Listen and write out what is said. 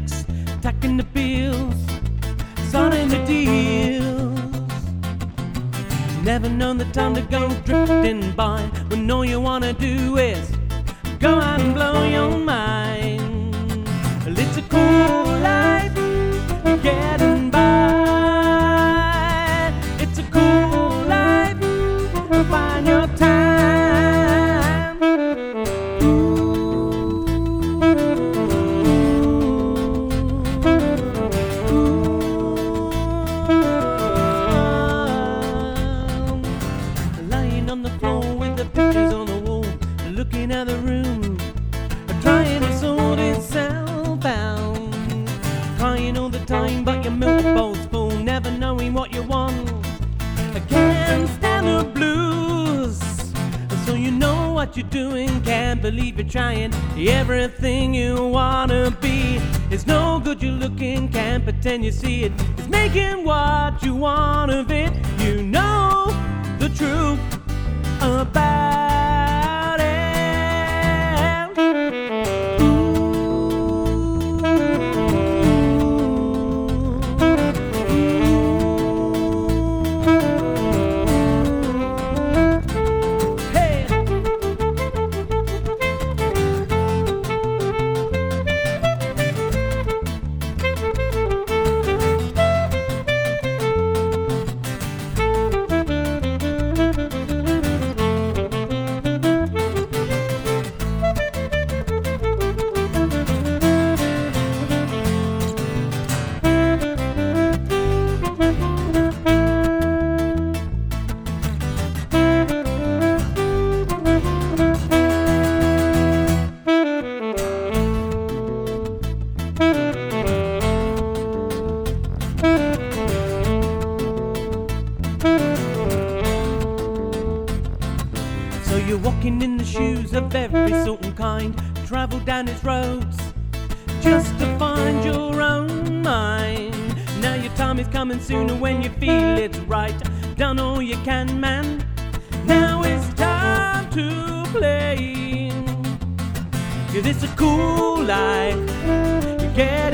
checks, tacking the bills, signing the deals. Never known the time to go drifting by when all you wanna do is go out and blow your mind. Well, it's a cool life, getting by. It's a cool life, find your time. Lying on the floor with the pictures on the wall, looking at the room, trying to sort itself out. Crying all the time, but your milk bowl's full, never knowing what you want. I can't stand the blues, so you know what you're doing. Can't believe you're trying everything you wanna be. It's no good you're looking, can't pretend you see it. It's making what you want of it. You know the truth about it. So you're walking in the shoes of every sort and kind, travel down its roads just to find your own mind. Now your time is coming sooner when you feel it's right. Done all you can, man. Now it's time to play. 'Cause it's a cool life. You get